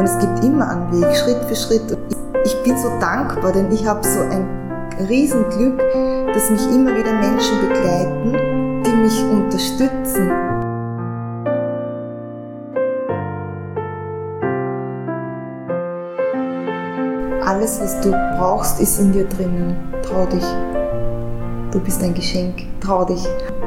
Und es gibt immer einen Weg, Schritt für Schritt. Und ich bin so dankbar, denn ich habe so ein Riesenglück, dass mich immer wieder Menschen begleiten, die mich unterstützen. Alles, was du brauchst, ist in dir drinnen. Trau dich. Du bist ein Geschenk. Trau dich.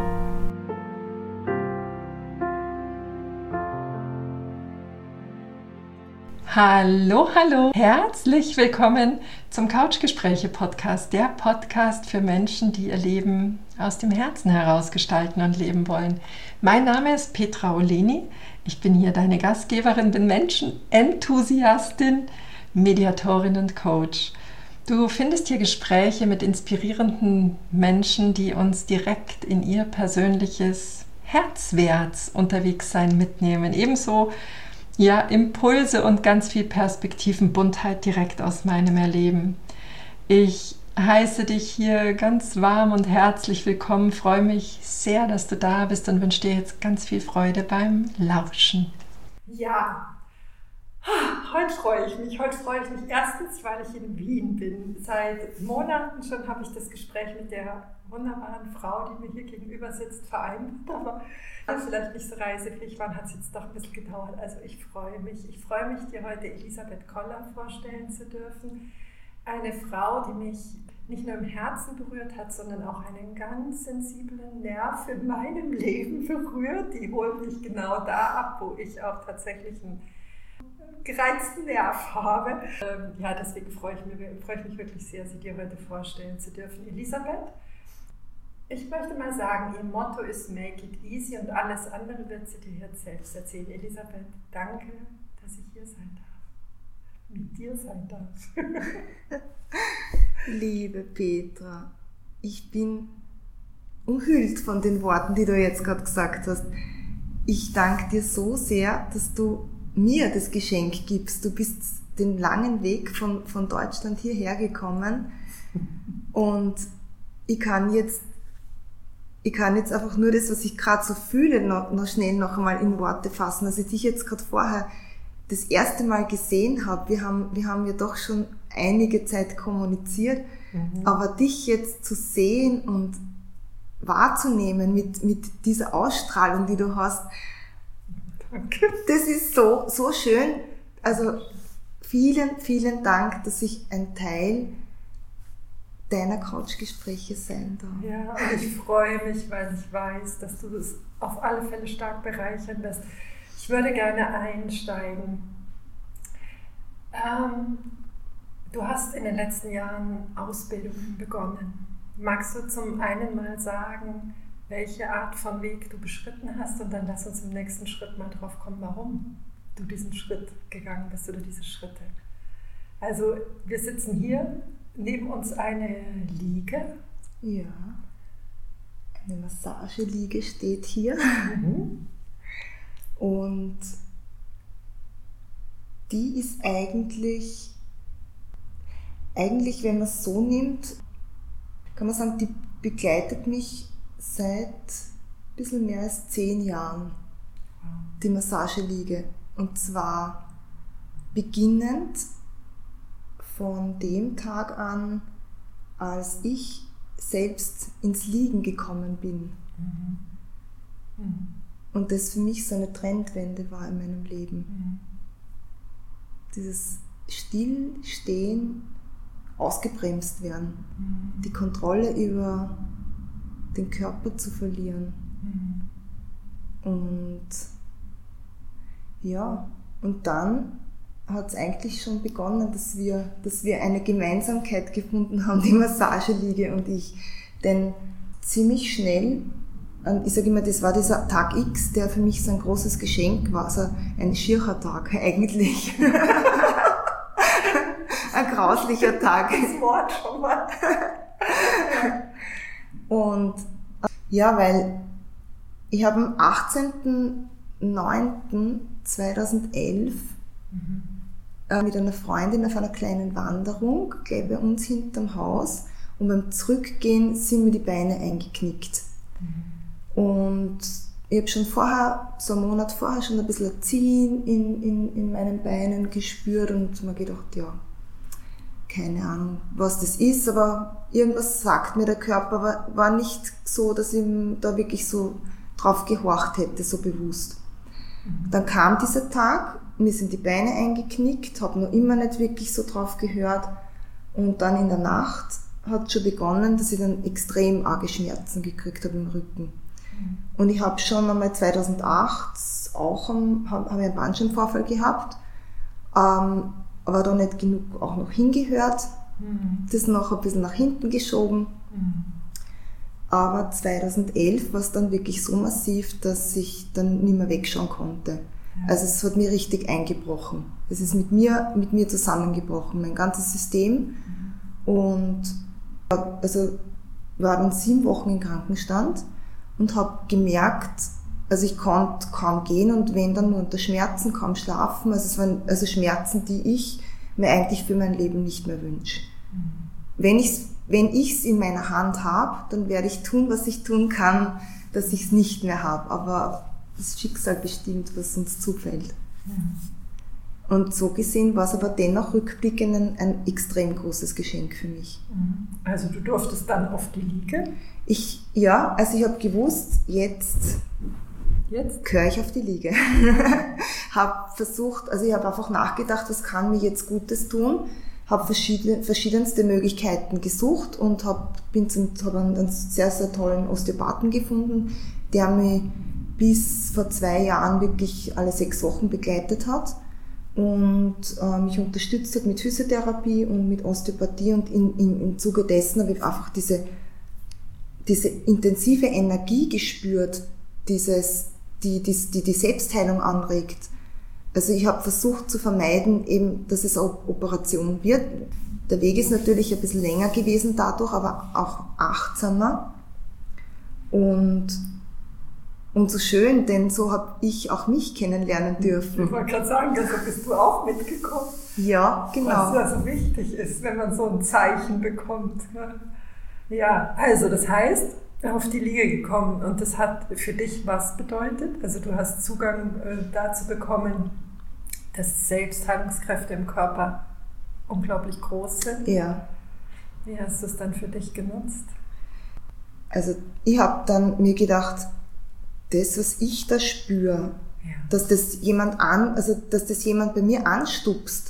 Hallo, hallo. Herzlich willkommen zum Couchgespräche-Podcast, der Podcast für Menschen, die ihr Leben aus dem Herzen heraus gestalten und leben wollen. Mein Name ist Petra Oleni. Ich bin hier deine Gastgeberin, bin Menschenenthusiastin, Mediatorin und Coach. Du findest hier Gespräche mit inspirierenden Menschen, die uns direkt in ihr persönliches Herzwärts unterwegs sein mitnehmen. Ebenso Impulse und ganz viel Perspektivenbuntheit direkt aus meinem Erleben. Ich heiße dich hier ganz warm und herzlich willkommen, freue mich sehr, dass du da bist und wünsche dir jetzt ganz viel Freude beim Lauschen. Ja, heute freue ich mich. Erstens, weil ich in Wien bin. Seit Monaten schon habe ich das Gespräch mit der wunderbaren Frau, die mir hier gegenüber sitzt, vereinbart. Aber vielleicht nicht so reisefähig waren, hat es jetzt doch ein bisschen gedauert. Also ich freue mich. Ich freue mich, dir heute Elisabeth Koller vorstellen zu dürfen. Eine Frau, die mich nicht nur im Herzen berührt hat, sondern auch einen ganz sensiblen Nerv in meinem Leben berührt. Die holt mich genau da ab, wo ich auch tatsächlich einen gereizten Nerv habe. Deswegen freue ich mich wirklich sehr, sie dir heute vorstellen zu dürfen. Elisabeth, ich möchte mal sagen, ihr Motto ist Make it easy und alles andere wird sie dir jetzt selbst erzählen. Elisabeth, danke, dass ich hier sein darf. Mit dir sein darf. Liebe Petra, ich bin umhüllt von den Worten, die du jetzt gerade gesagt hast. Ich danke dir so sehr, dass du mir das Geschenk gibst. Du bist den langen Weg von Deutschland hierher gekommen und ich kann jetzt einfach nur das, was ich gerade so fühle, noch schnell noch einmal in Worte fassen. Als ich dich jetzt gerade vorher das erste Mal gesehen habe, wir haben ja doch schon einige Zeit kommuniziert, aber dich jetzt zu sehen und wahrzunehmen mit dieser Ausstrahlung, die du hast, danke. Das ist so schön. Also vielen, vielen Dank, dass ich ein Teil deiner Couchgespräche sein darf. Ja, und ich freue mich, weil ich weiß, dass du das auf alle Fälle stark bereichern wirst. Ich würde gerne einsteigen. Du hast in den letzten Jahren Ausbildungen begonnen. Magst du zum einen mal sagen, welche Art von Weg du beschritten hast und dann lass uns im nächsten Schritt mal drauf kommen, warum du diesen Schritt gegangen bist oder diese Schritte. Also wir sitzen hier, neben uns eine Liege. Ja, eine Massageliege steht hier. Und die ist eigentlich, wenn man es so nimmt, kann man sagen, die begleitet mich seit ein bisschen mehr als 10 Jahren, die Massageliege. Und zwar beginnend von dem Tag an, als ich selbst ins Liegen gekommen bin. Und das für mich so eine Trendwende war in meinem Leben. Dieses Stillstehen, ausgebremst werden, die Kontrolle über den Körper zu verlieren. Und dann hat es eigentlich schon begonnen, dass wir eine Gemeinsamkeit gefunden haben, die Massageliege und ich. Denn ziemlich schnell, ich sage immer, das war dieser Tag X, der für mich so ein großes Geschenk war, also ein schierer Tag eigentlich. Ein grauslicher Tag. Das Wort schon mal. Und weil ich habe am 18.09.2011 mit einer Freundin auf einer kleinen Wanderung gleich bei uns hinterm Haus und beim Zurückgehen sind mir die Beine eingeknickt. Und ich habe schon vorher, so einen Monat vorher, schon ein bisschen ein Ziehen in meinen Beinen gespürt und mir gedacht, ja, keine Ahnung, was das ist, aber irgendwas sagt mir der Körper, aber war nicht so, dass ich da wirklich so drauf gehorcht hätte, so bewusst. Dann kam dieser Tag, mir sind die Beine eingeknickt, habe noch immer nicht wirklich so drauf gehört und dann in der Nacht hat schon begonnen, dass ich dann extrem arge Schmerzen gekriegt habe im Rücken. Und ich habe schon einmal 2008 auch hab einen Bandscheibenvorfall gehabt, aber da nicht genug auch noch hingehört, das noch ein bisschen nach hinten geschoben. Aber 2011 war es dann wirklich so massiv, dass ich dann nicht mehr wegschauen konnte. Also es hat mir richtig eingebrochen. Es ist mit mir zusammengebrochen, mein ganzes System. Und also war dann 7 Wochen im Krankenstand und habe gemerkt, also ich konnte kaum gehen und wenn dann nur unter Schmerzen, kaum schlafen. Also es waren also Schmerzen, die ich mir eigentlich für mein Leben nicht mehr wünsche. Wenn ich's in meiner Hand habe, dann werde ich tun, was ich tun kann, dass ich es nicht mehr habe. Aber das Schicksal bestimmt, was uns zufällt. Und so gesehen war es aber dennoch rückblickend ein extrem großes Geschenk für mich. Also du durftest dann auf die Liege? Ich habe gewusst, jetzt gehöre ich auf die Liege. Habe versucht, also ich habe einfach nachgedacht, was kann mir jetzt Gutes tun, habe verschiedenste Möglichkeiten gesucht und habe einen sehr, sehr tollen Osteopathen gefunden, der mich bis vor 2 Jahren wirklich alle 6 Wochen begleitet hat und mich unterstützt hat mit Physiotherapie und mit Osteopathie und im Zuge dessen habe ich einfach diese intensive Energie gespürt, die Selbstheilung anregt. Also ich habe versucht zu vermeiden, eben, dass es eine Operation wird. Der Weg ist natürlich ein bisschen länger gewesen dadurch, aber auch achtsamer. Und so schön, denn so habe ich auch mich kennenlernen dürfen. Ich wollte gerade sagen, also bist du auch mitgekommen. Ja, genau. Was ja so wichtig ist, wenn man so ein Zeichen bekommt. Ja, also das heißt, auf die Liege gekommen und das hat für dich was bedeutet? Also du hast Zugang dazu bekommen, dass Selbstheilungskräfte im Körper unglaublich groß sind. Ja. Wie hast du es dann für dich genutzt? Also ich habe dann mir gedacht, das, was ich da spüre, dass das jemand bei mir anstupst,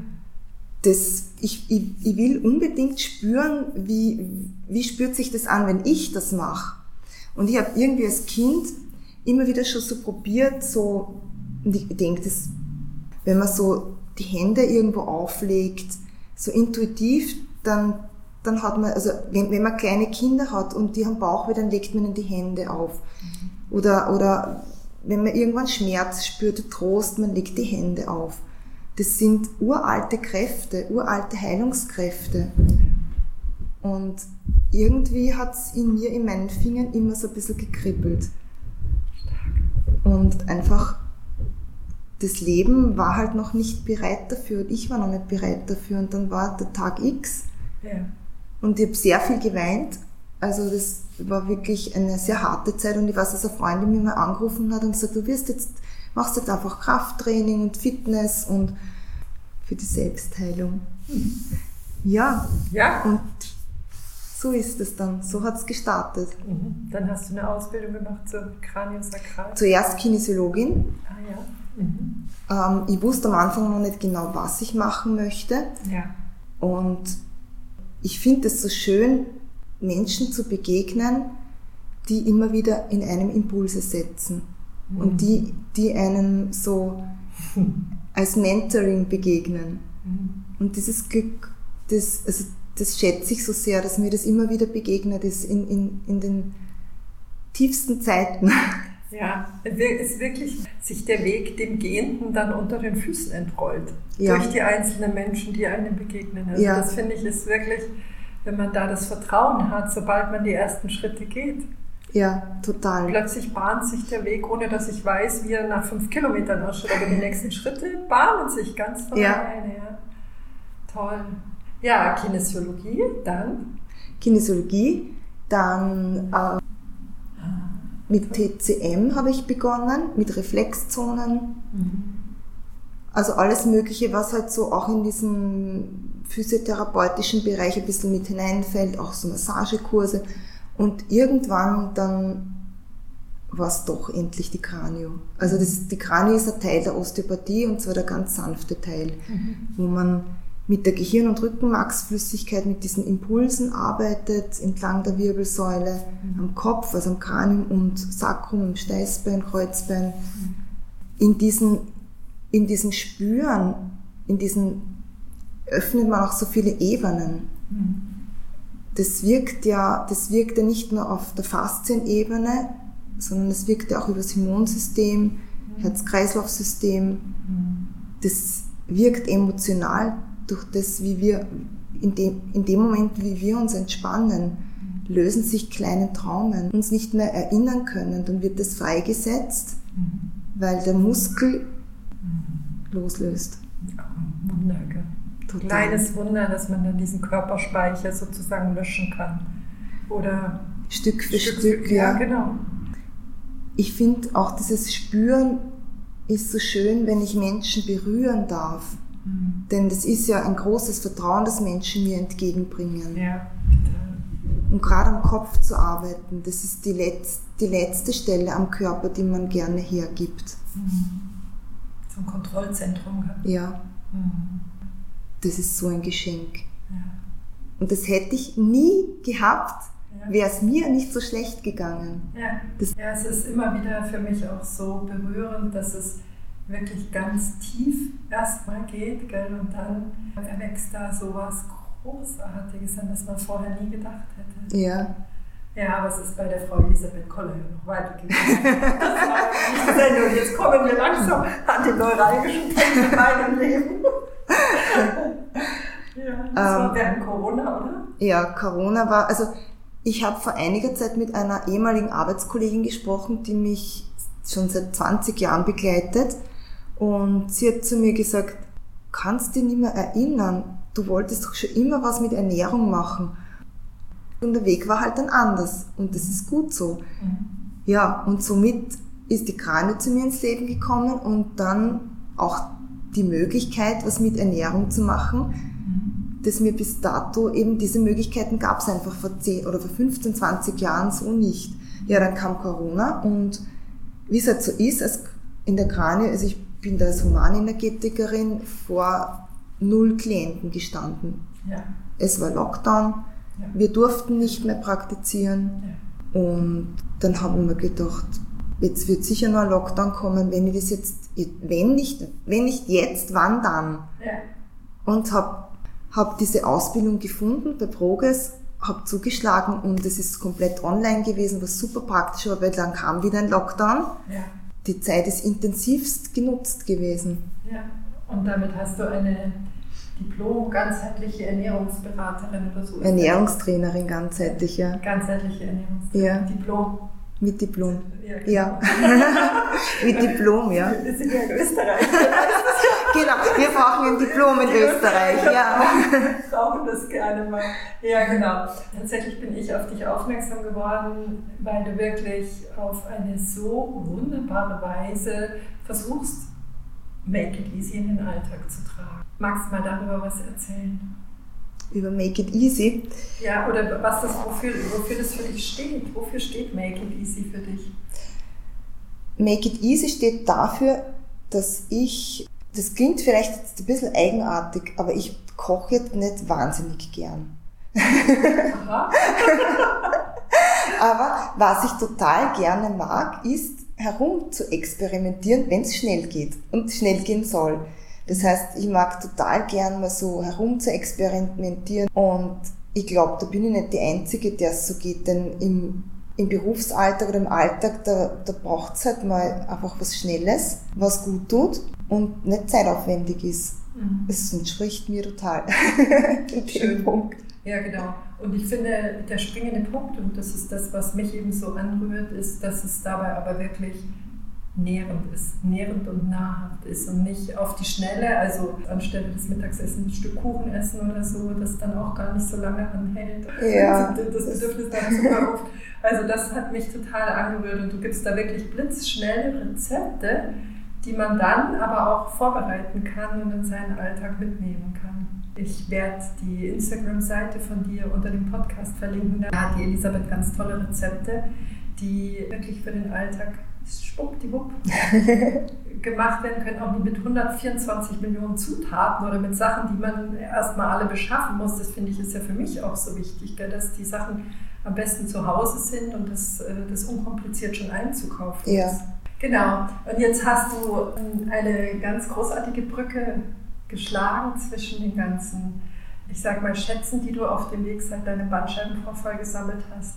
ich will unbedingt spüren, wie spürt sich das an, wenn ich das mache. Und ich habe irgendwie als Kind immer wieder schon so probiert, so, und ich denke, wenn man so die Hände irgendwo auflegt, so intuitiv, dann hat man, also wenn man kleine Kinder hat und die haben Bauchweh, dann legt man ihnen die Hände auf. Oder wenn man irgendwann Schmerz spürt, Trost, man legt die Hände auf. Das sind uralte Kräfte, uralte Heilungskräfte. Und irgendwie hat es in mir, in meinen Fingern immer so ein bisschen gekribbelt. Und einfach, das Leben war halt noch nicht bereit dafür und ich war noch nicht bereit dafür. Und dann war der Tag X und ich habe sehr viel geweint. Also das war wirklich eine sehr harte Zeit und ich weiß, dass eine Freundin mich mal angerufen hat und gesagt, du machst jetzt einfach Krafttraining und Fitness und für die Selbstheilung. Ja. Und so ist es dann, so hat es gestartet. Dann hast du eine Ausbildung gemacht zur Kraniosakral? Zuerst Kinesiologin. Ah ja. Ich wusste am Anfang noch nicht genau, was ich machen möchte. Ja. Und ich finde es so schön, Menschen zu begegnen, die immer wieder in einem Impulse setzen und die einem so als Mentoring begegnen. Und dieses Glück, das schätze ich so sehr, dass mir das immer wieder begegnet ist in den tiefsten Zeiten. Ja, es ist wirklich sich der Weg dem Gehenden dann unter den Füßen entrollt. Ja. Durch die einzelnen Menschen, die einem begegnen. Also das finde ich ist wirklich, wenn man da das Vertrauen hat, sobald man die ersten Schritte geht. Ja, total. Plötzlich bahnt sich der Weg, ohne dass ich weiß, wie er nach 5 Kilometern ausschaut. Aber die nächsten Schritte bahnen sich ganz von alleine. Ja. Toll. Ja, Kinesiologie, dann? Kinesiologie, dann Mit TCM habe ich begonnen, mit Reflexzonen. Also alles Mögliche, was halt so auch in diesen physiotherapeutischen Bereich ein bisschen mit hineinfällt, auch so Massagekurse. Und irgendwann dann war es doch endlich die Kranio. Also die Kranio ist ein Teil der Osteopathie und zwar der ganz sanfte Teil, wo man mit der Gehirn- und Rückenmarksflüssigkeit, mit diesen Impulsen arbeitet, entlang der Wirbelsäule, am Kopf, also am Kranium und Sacrum, im Steißbein, Kreuzbein. In diesen Spüren, öffnet man auch so viele Ebenen. Das wirkt ja nicht nur auf der Faszienebene, sondern es wirkt ja auch über das Immunsystem, Herz-Kreislauf-System. Das wirkt emotional durch das, wie wir in dem Moment, wie wir uns entspannen, lösen sich kleine Traumen, uns nicht mehr erinnern können, dann wird das freigesetzt, weil der Muskel loslöst. Wunder, gell? Total. Kleines Wunder, dass man dann diesen Körperspeicher sozusagen löschen kann. Oder Stück für Stück, ja. Genau. Ich finde auch dieses Spüren ist so schön, wenn ich Menschen berühren darf. Denn das ist ja ein großes Vertrauen, das Menschen mir entgegenbringen. Ja, total. Und gerade am Kopf zu arbeiten, das ist die letzte Stelle am Körper, die man gerne hergibt. So ein Kontrollzentrum. Ja. Das ist so ein Geschenk. Ja. Und das hätte ich nie gehabt, wäre es mir nicht so schlecht gegangen. Ja. Es ist immer wieder für mich auch so berührend, dass es wirklich ganz tief erstmal geht, gell? Und dann erwächst da so was Großartiges, an das man vorher nie gedacht hätte. Ja. Ja, aber es ist bei der Frau Elisabeth Koller ja noch weitergegangen. Das war nicht die Sendung. Jetzt kommen wir langsam an den neuralgischen Punkt in meinem Leben. Ja, das war während Corona, oder? Ja, Corona war, also ich habe vor einiger Zeit mit einer ehemaligen Arbeitskollegin gesprochen, die mich schon seit 20 Jahren begleitet, und sie hat zu mir gesagt, kannst dich nicht mehr erinnern, du wolltest doch schon immer was mit Ernährung machen. Und der Weg war halt dann anders und das ist gut so. Ja, und somit ist die Kranio zu mir ins Leben gekommen und dann auch die Möglichkeit, was mit Ernährung zu machen, das mir bis dato eben, diese Möglichkeiten gab es einfach vor 10 oder vor 15, 20 Jahren so nicht. Ja, dann kam Corona und wie es halt so ist, in der Kranio, also ich bin da als Humanenergetikerin vor 0 Klienten gestanden. Ja. Es war Lockdown, wir durften nicht mehr praktizieren und dann habe ich mir gedacht, jetzt wird sicher noch ein Lockdown kommen, wenn nicht jetzt, wann dann? Ja. Und habe diese Ausbildung gefunden bei Progress, habe zugeschlagen und es ist komplett online gewesen, was super praktisch war, weil dann kam wieder ein Lockdown. Ja. Die Zeit ist intensivst genutzt gewesen. Ja, und damit hast du eine Diplom-ganzheitliche Ernährungsberaterin oder so. Ernährungstrainerin, ganzheitlich, ja. Ganzheitliche Ernährungstrainerin. Ja. Diplom. Mit Diplom. Ja. Mit Diplom, ja. Wir sind ja in Österreich. Genau, wir brauchen ein Diplom in Österreich, ja. Wir brauchen das gerne mal. Ja, genau. Tatsächlich bin ich auf dich aufmerksam geworden, weil du wirklich auf eine so wunderbare Weise versuchst, Make It Easy in den Alltag zu tragen. Magst du mal darüber was erzählen? Über Make It Easy? Ja, oder wofür das für dich steht. Wofür steht Make It Easy für dich? Make It Easy steht dafür, dass das klingt vielleicht jetzt ein bisschen eigenartig, aber ich koche jetzt nicht wahnsinnig gern. Aha. Aber was ich total gerne mag, ist herum zu experimentieren, wenn es schnell geht und schnell gehen soll. Das heißt, ich mag total gern mal so herum zu experimentieren und ich glaube, da bin ich nicht die Einzige, der es so geht, denn im Berufsalltag oder im Alltag, da braucht es halt mal einfach was Schnelles, was gut tut und nicht zeitaufwendig ist. Das entspricht mir total in dem Punkt. Ja, genau. Und ich finde, der springende Punkt, und das ist das, was mich eben so anrührt, ist, dass es dabei aber wirklich nährend und nahrhaft ist und nicht auf die Schnelle, also anstelle des Mittagessens ein Stück Kuchen essen oder so, das dann auch gar nicht so lange anhält. Ja. Das Bedürfnis nach Zucker oft. Also das hat mich total angerührt und du gibst da wirklich blitzschnelle Rezepte, die man dann aber auch vorbereiten kann und in seinen Alltag mitnehmen kann. Ich werde die Instagram-Seite von dir unter dem Podcast verlinken. Da hat die Elisabeth ganz tolle Rezepte, die wirklich für den Alltag schwuppdiwupp gemacht werden können, auch nicht mit 124 Millionen Zutaten oder mit Sachen, die man erstmal alle beschaffen muss. Das finde ich ist ja für mich auch so wichtig, dass die Sachen am besten zu Hause sind und das unkompliziert schon einzukaufen Ja. ist. Genau, und jetzt hast du eine ganz großartige Brücke geschlagen zwischen den ganzen, ich sag mal, Schätzen, die du auf dem Weg seit deinem Bandscheibenvorfall gesammelt hast.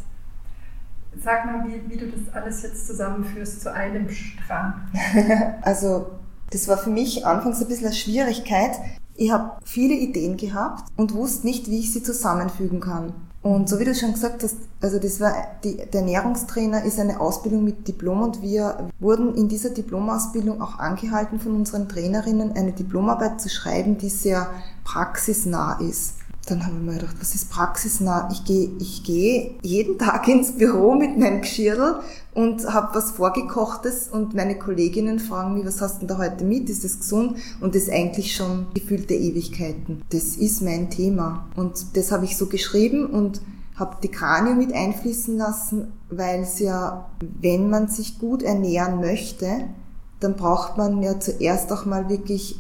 Sag mal, wie du das alles jetzt zusammenführst zu einem Strang. Also, das war für mich anfangs ein bisschen eine Schwierigkeit. Ich habe viele Ideen gehabt und wusste nicht, wie ich sie zusammenfügen kann. Und so wie du schon gesagt hast, also das war der Ernährungstrainer ist eine Ausbildung mit Diplom und wir wurden in dieser Diplomausbildung auch angehalten von unseren Trainerinnen, eine Diplomarbeit zu schreiben, die sehr praxisnah ist. Dann habe ich mir gedacht, was ist praxisnah? Ich gehe jeden Tag ins Büro mit meinem Geschirrl und habe was Vorgekochtes und meine Kolleginnen fragen mich, was hast du denn da heute mit? Ist das gesund? Und das ist eigentlich schon gefühlte Ewigkeiten. Das ist mein Thema. Und das habe ich so geschrieben und habe die Kranio mit einfließen lassen, weil es ja, wenn man sich gut ernähren möchte, dann braucht man ja zuerst auch mal wirklich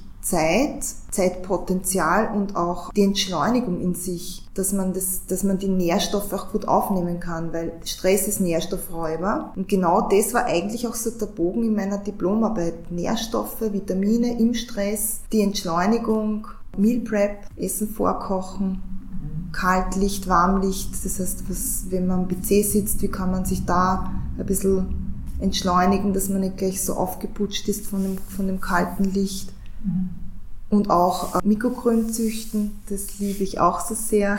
Zeitpotenzial und auch die Entschleunigung in sich, dass man die Nährstoffe auch gut aufnehmen kann, weil Stress ist Nährstoffräuber. Und genau das war eigentlich auch so der Bogen in meiner Diplomarbeit. Nährstoffe, Vitamine im Stress, die Entschleunigung, Meal Prep, Essen vorkochen, Kaltlicht, Warmlicht. Das heißt, wenn man am PC sitzt, wie kann man sich da ein bisschen entschleunigen, dass man nicht gleich so aufgeputscht ist von dem kalten Licht. Und auch Mikrogrün züchten, das liebe ich auch so sehr.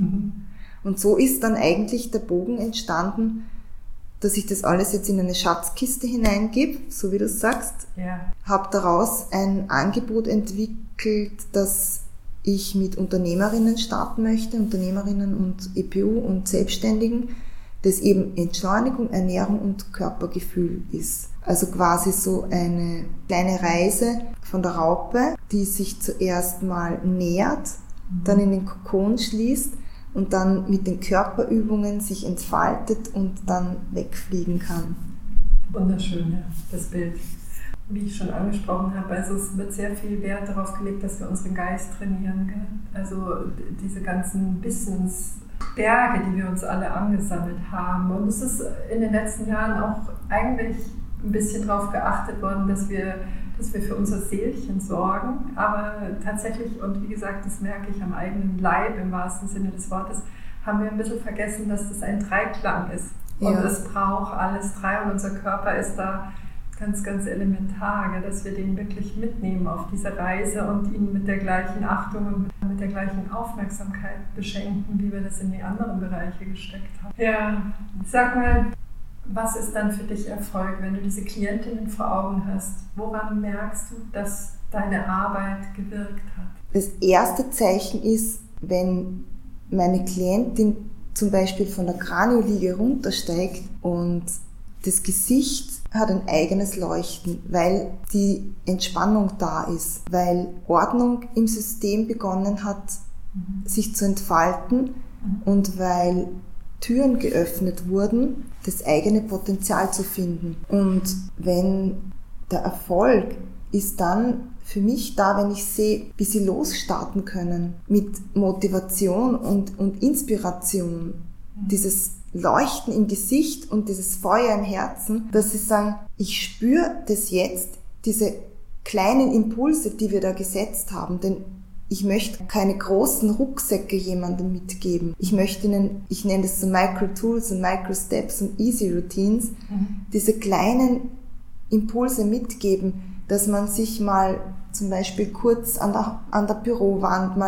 Und so ist dann eigentlich der Bogen entstanden, dass ich das alles jetzt in eine Schatzkiste hineingebe, so wie du sagst. Ja. Habe daraus ein Angebot entwickelt, das ich mit Unternehmerinnen starten möchte, Unternehmerinnen und EPU und Selbstständigen, das eben Entschleunigung, Ernährung und Körpergefühl ist. Also quasi so eine kleine Reise von der Raupe, die sich zuerst mal nährt, dann in den Kokon schließt und dann mit den Körperübungen sich entfaltet und dann wegfliegen kann. Wunderschön, ja, das Bild. Wie ich schon angesprochen habe, also es wird sehr viel Wert darauf gelegt, dass wir unseren Geist trainieren. Gell? Also diese ganzen Wissensberge, die wir uns alle angesammelt haben. Und es ist in den letzten Jahren auch eigentlich ein bisschen darauf geachtet worden, dass wir für unser Seelchen sorgen. Aber tatsächlich, und wie gesagt, das merke ich am eigenen Leib im wahrsten Sinne des Wortes, haben wir ein bisschen vergessen, dass das ein Dreiklang ist. Und es braucht alles drei und unser Körper ist da ganz, ganz elementar, dass wir den wirklich mitnehmen auf diese Reise und ihn mit der gleichen Achtung und mit der gleichen Aufmerksamkeit beschenken, wie wir das in die anderen Bereiche gesteckt haben. Ja, sag mal, was ist dann für dich Erfolg, wenn du diese Klientinnen vor Augen hast? Woran merkst du, dass deine Arbeit gewirkt hat? Das erste Zeichen ist, wenn meine Klientin zum Beispiel von der Kranioliege runtersteigt und das Gesicht hat ein eigenes Leuchten, weil die Entspannung da ist, weil Ordnung im System begonnen hat, sich zu entfalten und weil Türen geöffnet wurden, das eigene Potenzial zu finden. Und wenn der Erfolg ist dann für mich da, wenn ich sehe, wie sie losstarten können mit Motivation und Inspiration, dieses Leuchten im Gesicht und dieses Feuer im Herzen, dass sie sagen, ich spüre das jetzt, diese kleinen Impulse, die wir da gesetzt haben, denn ich möchte keine großen Rucksäcke jemandem mitgeben. Ich möchte ihnen, ich nenne das so Micro-Tools und Micro-Steps und Easy-Routines, diese kleinen Impulse mitgeben, dass man sich mal zum Beispiel kurz an der Bürowand mal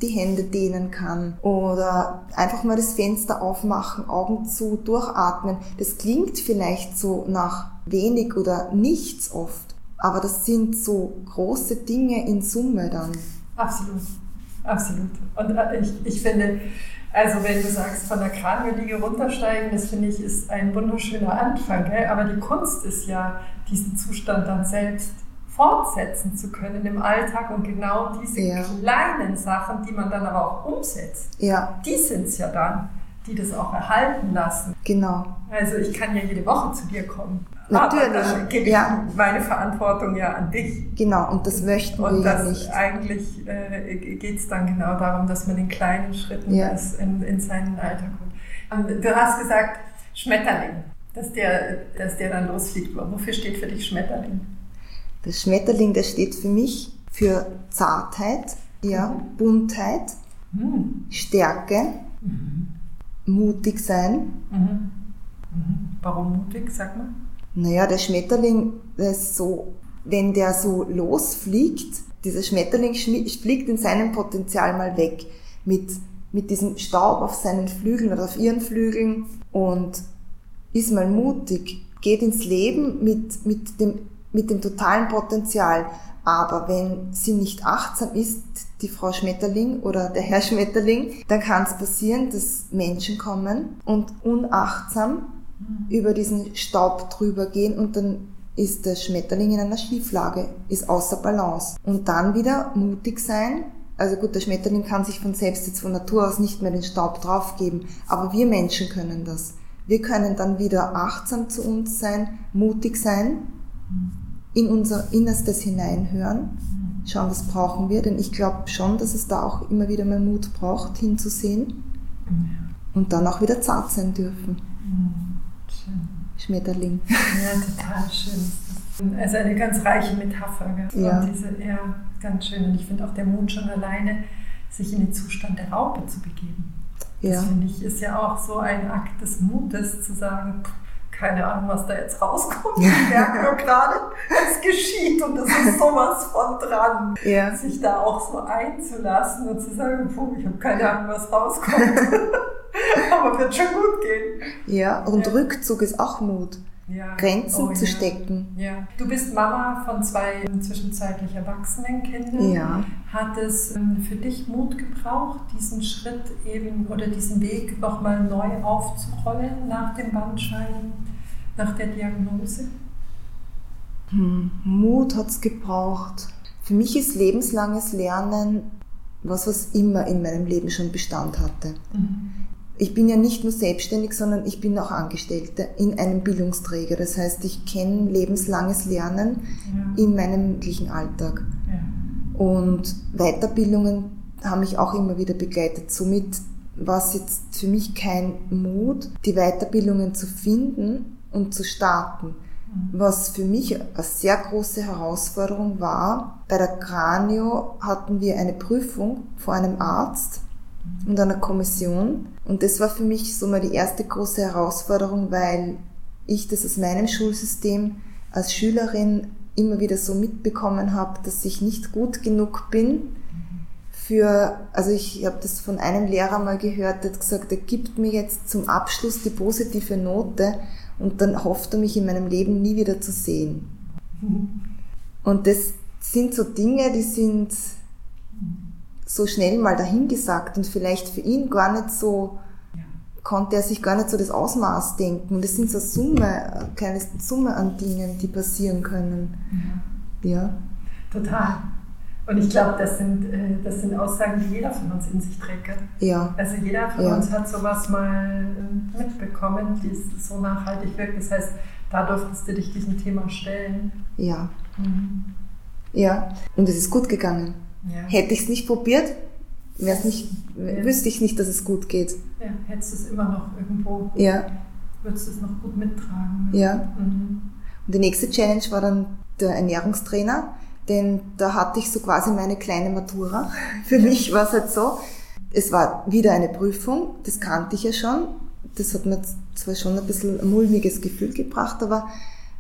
die Hände dehnen kann oder einfach mal das Fenster aufmachen, Augen zu, durchatmen. Das klingt vielleicht so nach wenig oder nichts oft, aber das sind so große Dinge in Summe dann. Absolut, absolut. Und ich finde, also wenn du sagst, von der Kranioliege runtersteigen, das finde ich ist ein wunderschöner Anfang, gell? Aber die Kunst ist ja, diesen Zustand dann selbst fortsetzen zu können im Alltag und genau diese kleinen Sachen, die man dann aber auch umsetzt, die sind es ja dann, die das auch erhalten lassen. Genau. Also ich kann ja jede Woche zu dir kommen. Natürlich. Aber dann gebe ich meine Verantwortung ja an dich. Genau, und das möchten wir ja nicht. Und eigentlich geht es dann genau darum, dass man in kleinen Schritten das in seinen Alltag kommt. Du hast gesagt, Schmetterling, dass der dann losfliegt. Wofür steht für dich Schmetterling? Das Schmetterling, das steht für mich für Zartheit, Buntheit, Stärke, mutig sein. Warum mutig, sag mal? Naja, der Schmetterling, der ist so, wenn der so losfliegt, dieser Schmetterling fliegt in seinem Potenzial mal weg mit diesem Staub auf seinen Flügeln oder auf ihren Flügeln und ist mal mutig, geht ins Leben mit dem totalen Potenzial. Aber wenn sie nicht achtsam ist, die Frau Schmetterling oder der Herr Schmetterling, dann kann es passieren, dass Menschen kommen und unachtsam über diesen Staub drüber gehen und dann ist der Schmetterling in einer Schieflage, ist außer Balance. Und dann wieder mutig sein. Also gut, der Schmetterling kann sich von selbst jetzt von Natur aus nicht mehr den Staub draufgeben, aber wir Menschen können das. Wir können dann wieder achtsam zu uns sein, mutig sein, in unser Innerstes hineinhören, schauen, was brauchen wir, denn ich glaube schon, dass es da auch immer wieder mal Mut braucht, hinzusehen und dann auch wieder zart sein dürfen. Schön. Schmetterling. Ja, total schön. Also eine ganz reiche Metapher. Gell? Ja. Und ganz schön. Und ich finde auch der Mut schon alleine, sich in den Zustand der Raupe zu begeben. Das finde ich ist ja auch so ein Akt des Mutes, zu sagen, keine Ahnung, was da jetzt rauskommt. Ich merke nur gerade, es geschieht und es ist sowas von dran. Ja. Sich da auch so einzulassen und zu sagen, ich habe keine Ahnung, was rauskommt. Aber wird schon gut gehen. Ja, und Rückzug ist auch Mut. Ja. Grenzen zu stecken. Ja. Du bist Mama von 2 zwischenzeitlich erwachsenen Kindern. Ja. Hat es für dich Mut gebraucht, diesen Schritt eben oder diesen Weg nochmal neu aufzurollen nach dem Bandscheiben, nach der Diagnose? Mut hat es gebraucht. Für mich ist lebenslanges Lernen was immer in meinem Leben schon Bestand hatte. Ich bin ja nicht nur selbstständig, sondern ich bin auch Angestellte in einem Bildungsträger. Das heißt, ich kenne lebenslanges Lernen in meinem täglichen Alltag. Ja. Und Weiterbildungen haben mich auch immer wieder begleitet. Somit war es jetzt für mich kein Mut, die Weiterbildungen zu finden und zu starten. Was für mich eine sehr große Herausforderung war, bei der Kranio hatten wir eine Prüfung vor einem Arzt und einer Kommission. Und das war für mich so mal die erste große Herausforderung, weil ich das aus meinem Schulsystem als Schülerin immer wieder so mitbekommen habe, dass ich nicht gut genug bin also ich habe das von einem Lehrer mal gehört, der hat gesagt, er gibt mir jetzt zum Abschluss die positive Note und dann hofft er mich in meinem Leben nie wieder zu sehen. Und das sind so Dinge, die sind so schnell mal dahingesagt und vielleicht für ihn gar nicht so, konnte er sich gar nicht so das Ausmaß denken. Das sind so eine kleine Summe an Dingen, die passieren können. Ja. Total. Und ich glaube, das sind Aussagen, die jeder von uns in sich trägt. Ja. Also jeder von uns hat sowas mal mitbekommen, die so nachhaltig wirkt. Das heißt, da durftest du dich diesem Thema stellen. Ja. Ja. Und es ist gut gegangen. Ja. Hätte ich es nicht probiert, wüsste ich nicht, dass es gut geht. Ja, hättest du es immer noch irgendwo, würdest du es noch gut mittragen. Ja. Und die nächste Challenge war dann der Ernährungstrainer, denn da hatte ich so quasi meine kleine Matura. Für mich war es halt so, es war wieder eine Prüfung, das kannte ich ja schon. Das hat mir zwar schon ein bisschen ein mulmiges Gefühl gebracht, aber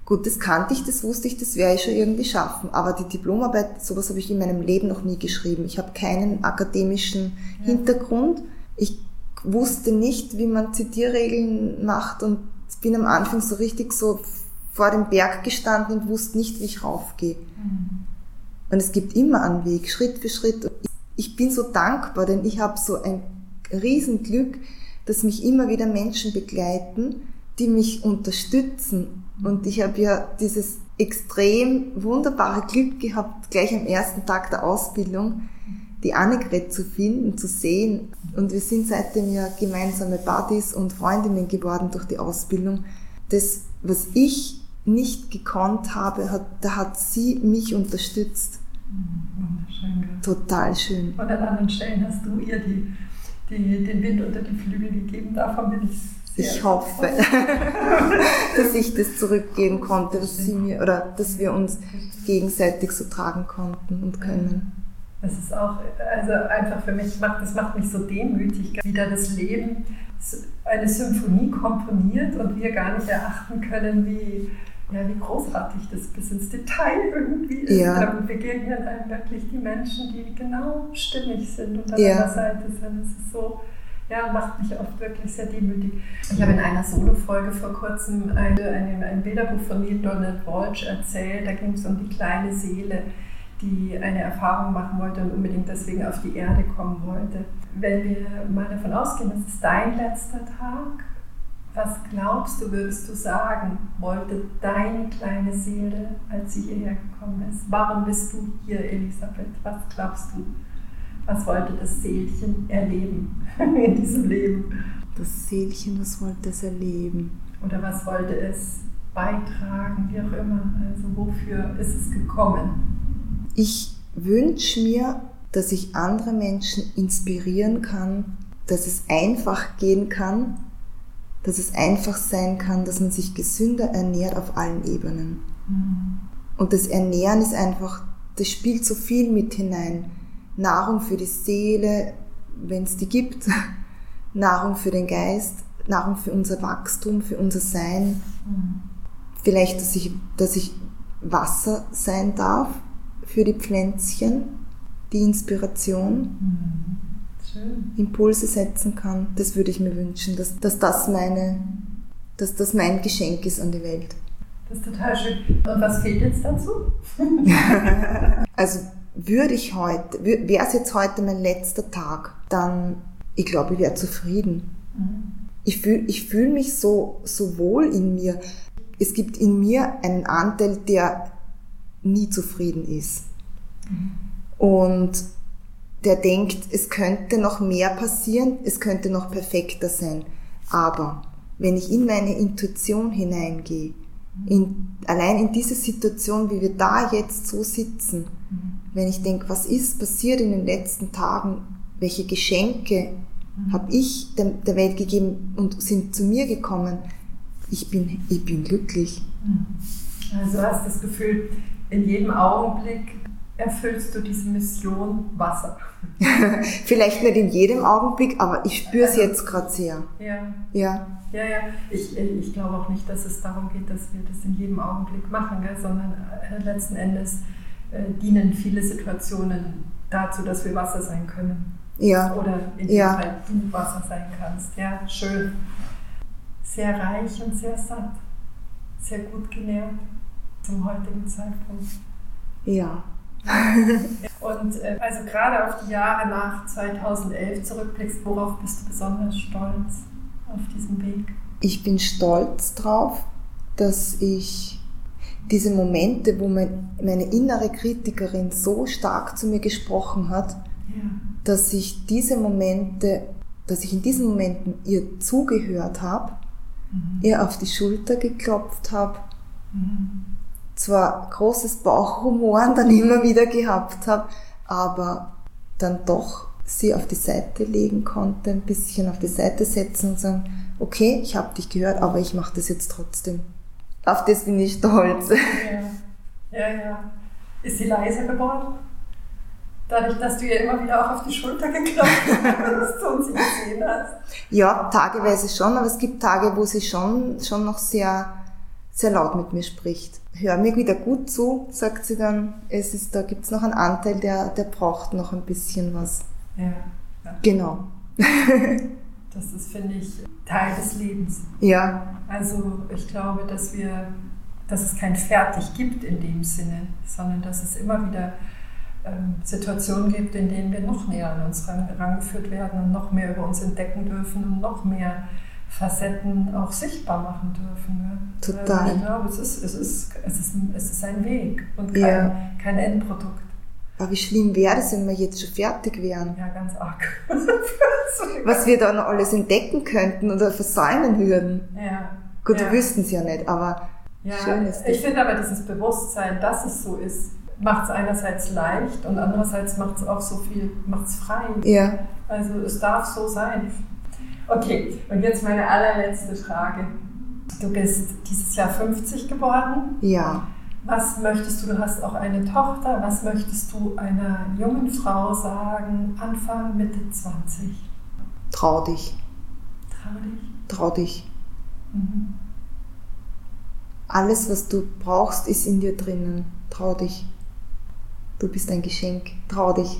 Gut, das kannte ich, das wusste ich, das werde ich schon irgendwie schaffen. Aber die Diplomarbeit, sowas habe ich in meinem Leben noch nie geschrieben. Ich habe keinen akademischen Hintergrund. Ich wusste nicht, wie man Zitierregeln macht und bin am Anfang so richtig so vor dem Berg gestanden und wusste nicht, wie ich raufgehe. Und es gibt immer einen Weg, Schritt für Schritt. Ich bin so dankbar, denn ich habe so ein Riesenglück, dass mich immer wieder Menschen begleiten, die mich unterstützen. Und ich habe ja dieses extrem wunderbare Glück gehabt, gleich am ersten Tag der Ausbildung die Annegret zu finden, zu sehen. Und wir sind seitdem ja gemeinsame Buddies und Freundinnen geworden durch die Ausbildung. Das, was ich nicht gekonnt habe, da hat sie mich unterstützt. Wunderschön. Ja. Total schön. Und an anderen Stellen hast du ihr den Wind unter die Flügel gegeben. Davon bin ich sehr Ich hoffe, dass ich das zurückgeben konnte, dass sie mir, oder dass wir uns gegenseitig so tragen konnten und können. Das ist auch, also einfach für mich, das macht mich so demütig, wieder das Leben eine Symphonie komponiert und wir gar nicht erachten können, wie großartig das bis ins Detail irgendwie ist. Ja. Dann begegnen einem wirklich die Menschen, die genau stimmig sind und an der Seite sind. Es ist so, macht mich oft wirklich sehr demütig. Ich habe in einer Solo-Folge vor kurzem ein Bilderbuch von Neil Donald Walsch erzählt. Da ging es um die kleine Seele, die eine Erfahrung machen wollte und unbedingt deswegen auf die Erde kommen wollte. Wenn wir mal davon ausgehen, das ist dein letzter Tag, was glaubst du, würdest du sagen, wollte deine kleine Seele, als sie hierher gekommen ist? Warum bist du hier, Elisabeth? Was glaubst du? Was wollte das Seelchen erleben in diesem Leben? Das Seelchen, was wollte es erleben? Oder was wollte es beitragen, wie auch immer? Also wofür ist es gekommen? Ich wünsche mir, dass ich andere Menschen inspirieren kann, dass es einfach gehen kann, dass es einfach sein kann, dass man sich gesünder ernährt auf allen Ebenen. Und das Ernähren ist einfach, das spielt so viel mit hinein. Nahrung für die Seele, wenn es die gibt, Nahrung für den Geist, Nahrung für unser Wachstum, für unser Sein. Vielleicht, dass ich Wasser sein darf für die Pflänzchen, die Inspiration, schön. Impulse setzen kann. Das würde ich mir wünschen, dass das mein Geschenk ist an die Welt. Das ist total schön. Und was fehlt jetzt dazu? Also wäre es jetzt heute mein letzter Tag, dann, ich glaube, ich wäre zufrieden. Ich fühl mich so wohl in mir. Es gibt in mir einen Anteil, der nie zufrieden ist. Und der denkt, es könnte noch mehr passieren, es könnte noch perfekter sein. Aber wenn ich in meine Intuition hineingehe, allein in diese Situation, wie wir da jetzt so sitzen, wenn ich denke, was ist passiert in den letzten Tagen, welche Geschenke habe ich der Welt gegeben und sind zu mir gekommen, ich bin glücklich. Also du hast das Gefühl, in jedem Augenblick erfüllst du diese Mission Wasser. Vielleicht nicht in jedem Augenblick, aber ich spüre es jetzt gerade sehr. Ja. Ich glaube auch nicht, dass es darum geht, dass wir das in jedem Augenblick machen, sondern letzten Endes dienen viele Situationen dazu, dass wir Wasser sein können. Ja. Oder in dem Fall du Wasser sein kannst. Ja, schön. Sehr reich und sehr satt. Sehr gut genährt zum heutigen Zeitpunkt. Ja. Und also gerade auf die Jahre nach 2011 zurückblickst, worauf bist du besonders stolz auf diesem Weg? Ich bin stolz drauf, dass ich diese Momente, wo meine innere Kritikerin so stark zu mir gesprochen hat, dass ich in diesen Momenten ihr zugehört habe, ihr auf die Schulter geklopft habe, zwar großes Bauchrumoren dann immer wieder gehabt habe, aber dann doch sie auf die Seite legen konnte, ein bisschen auf die Seite setzen und sagen, okay, ich habe dich gehört, aber ich mache das jetzt trotzdem. Auf das bin ich stolz. Ja. Ist sie leiser geworden? Dadurch, dass du ihr immer wieder auch auf die Schulter geklopft hast und sie gesehen hast? Ja, tageweise schon, aber es gibt Tage, wo sie schon noch sehr, sehr laut mit mir spricht. Hör mir wieder gut zu, sagt sie dann. Da gibt's noch einen Anteil, der braucht noch ein bisschen was. Ja. Genau. Das ist, finde ich, Teil des Lebens. Ja. Also ich glaube, dass es kein Fertig gibt in dem Sinne, sondern dass es immer wieder Situationen gibt, in denen wir noch näher an uns rangeführt werden und noch mehr über uns entdecken dürfen und noch mehr Facetten auch sichtbar machen dürfen. Ne? Total. Also ich glaube, es ist ein Weg und kein Endprodukt. Aber wie schlimm wäre das, wenn wir jetzt schon fertig wären? Ja, ganz arg. Was wir da noch alles entdecken könnten oder versäumen würden. Ja. Gut, wir wüssten es ja nicht, aber schön ist das. Ich finde aber dieses Bewusstsein, dass es so ist, macht es einerseits leicht und andererseits macht es auch so viel, macht es frei. Ja. Also es darf so sein. Okay, und jetzt meine allerletzte Frage. Du bist dieses Jahr 50 geworden. Ja. Was möchtest du hast auch eine Tochter, was möchtest du einer jungen Frau sagen, Anfang, Mitte 20? Trau dich. Trau dich? Trau dich. Mhm. Alles, was du brauchst, ist in dir drinnen. Trau dich. Du bist ein Geschenk. Trau dich.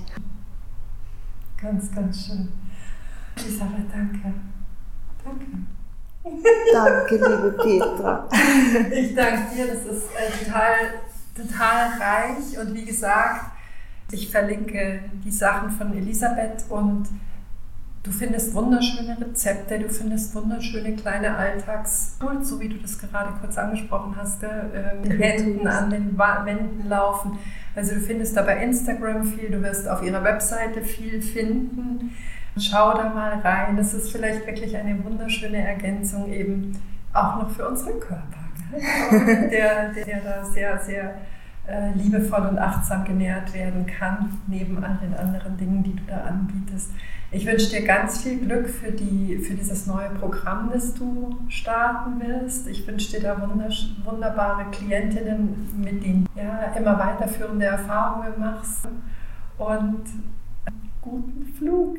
Ganz, ganz schön. Elisabeth, danke. Danke. Danke, liebe Petra. Ich danke dir, das ist total reich und wie gesagt, ich verlinke die Sachen von Elisabeth und du findest wunderschöne Rezepte, du findest wunderschöne kleine Alltagstools, so wie du das gerade kurz angesprochen hast, mit Händen an den Wänden laufen. Also du findest da bei Instagram viel, du wirst auf ihrer Webseite viel finden. Schau da mal rein, das ist vielleicht wirklich eine wunderschöne Ergänzung eben auch noch für unseren Körper, ne? der da sehr, sehr liebevoll und achtsam genährt werden kann, neben all den anderen Dingen, die du da anbietest. Ich wünsche dir ganz viel Glück für dieses neue Programm, das du starten willst. Ich wünsche dir da wunderbare Klientinnen, mit denen du immer weiterführende Erfahrungen machst und guten Flug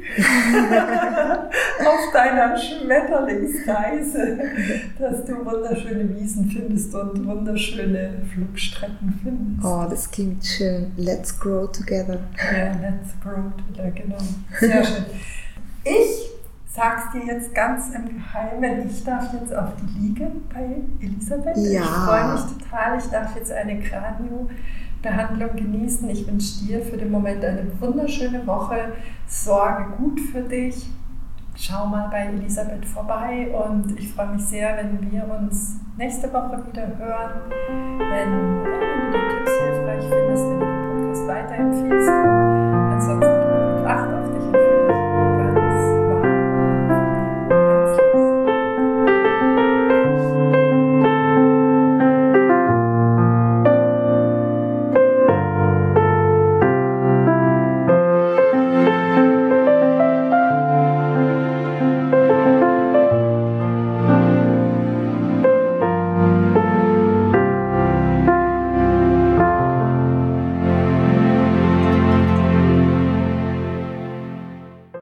auf deiner Schmetterlingsreise, dass du wunderschöne Wiesen findest und wunderschöne Flugstrecken findest. Oh, das klingt schön. Let's grow together. Ja, let's grow together, genau. Sehr schön. Ich sag's dir jetzt ganz im Geheimen, ich darf jetzt auf die Liege bei Elisabeth. Ja. Ich freue mich total, ich darf jetzt eine Kranio-Behandlung genießen. Ich wünsche dir für den Moment eine wunderschöne Woche. Sorge gut für dich. Schau mal bei Elisabeth vorbei und ich freue mich sehr, wenn wir uns nächste Woche wieder hören, wenn